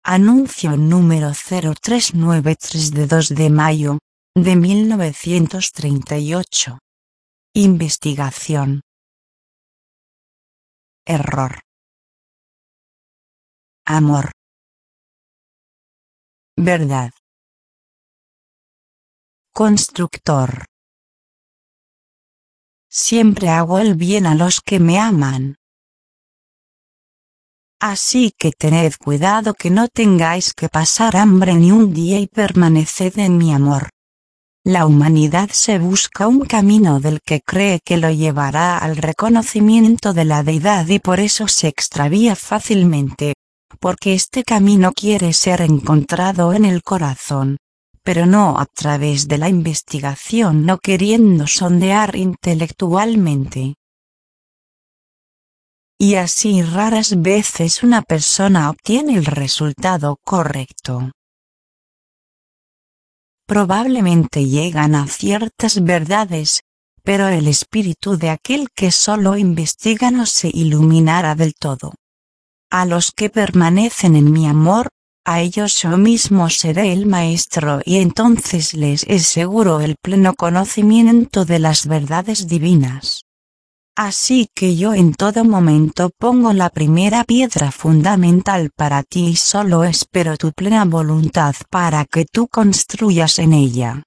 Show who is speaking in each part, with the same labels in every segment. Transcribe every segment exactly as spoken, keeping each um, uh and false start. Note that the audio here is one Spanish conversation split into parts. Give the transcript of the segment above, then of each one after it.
Speaker 1: Anuncio número cero tres nueve tres de dos de mayo, de mil novecientos treinta y ocho. Investigación. Error. Amor. Verdad. Constructor. Siempre hago el bien a los que me aman. Así que tened cuidado que no tengáis que pasar hambre ni un día y permaneced en mi amor. La humanidad se busca un camino del que cree que lo llevará al reconocimiento de la deidad y por eso se extravía fácilmente, porque este camino quiere ser encontrado en el corazón, pero no a través de la investigación, no queriendo sondear intelectualmente. Y así raras veces una persona obtiene el resultado correcto. Probablemente llegan a ciertas verdades, pero el espíritu de aquel que solo investiga no se iluminará del todo. A los que permanecen en mi amor, a ellos yo mismo seré el maestro y entonces les es seguro el pleno conocimiento de las verdades divinas. Así que yo en todo momento pongo la primera piedra fundamental para ti y solo espero tu plena voluntad para que tú construyas en ella.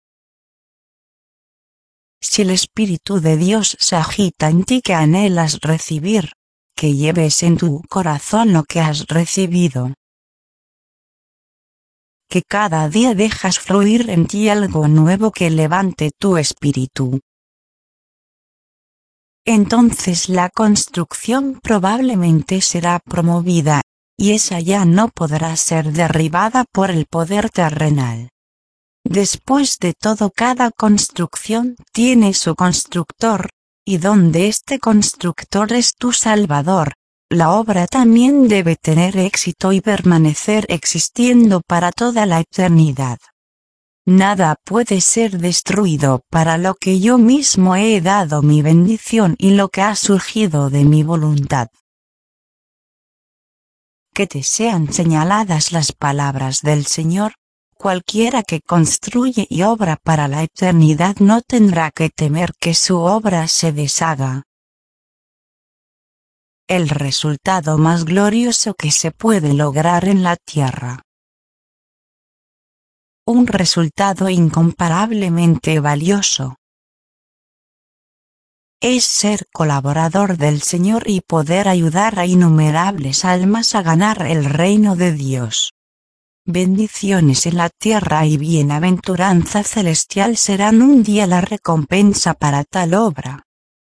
Speaker 1: Si el Espíritu de Dios se agita en ti que anhelas recibir, que lleves en tu corazón lo que has recibido. Que cada día dejas fluir en ti algo nuevo que levante tu espíritu. Entonces la construcción probablemente será promovida, y esa ya no podrá ser derribada por el poder terrenal. Después de todo, cada construcción tiene su constructor, y donde este constructor es tu Salvador, la obra también debe tener éxito y permanecer existiendo para toda la eternidad. Nada puede ser destruido para lo que yo mismo he dado mi bendición y lo que ha surgido de mi voluntad. Que te sean señaladas las palabras del Señor: cualquiera que construye y obra para la eternidad no tendrá que temer que su obra se deshaga. El resultado más glorioso que se puede lograr en la tierra. Un resultado incomparablemente valioso. Es ser colaborador del Señor y poder ayudar a innumerables almas a ganar el reino de Dios. Bendiciones en la tierra y bienaventuranza celestial serán un día la recompensa para tal obra.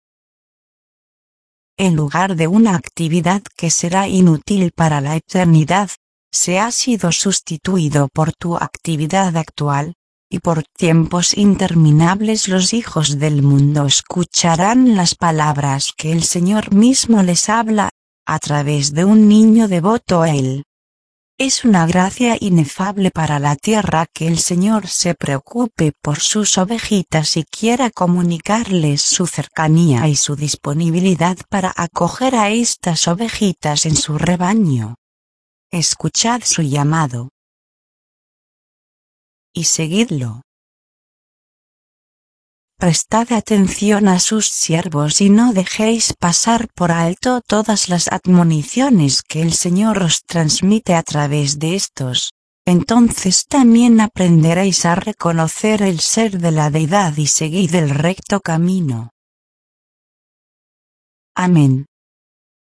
Speaker 1: En lugar de una actividad que será inútil para la eternidad, se ha sido sustituido por tu actividad actual, y por tiempos interminables los hijos del mundo escucharán las palabras que el Señor mismo les habla, a través de un niño devoto a Él. Es una gracia inefable para la tierra que el Señor se preocupe por sus ovejitas y quiera comunicarles su cercanía y su disponibilidad para acoger a estas ovejitas en su rebaño. Escuchad su llamado y seguidlo. Prestad atención a sus siervos y no dejéis pasar por alto todas las admoniciones que el Señor os transmite a través de estos. Entonces también aprenderéis a reconocer el ser de la deidad y seguid el recto camino. Amén.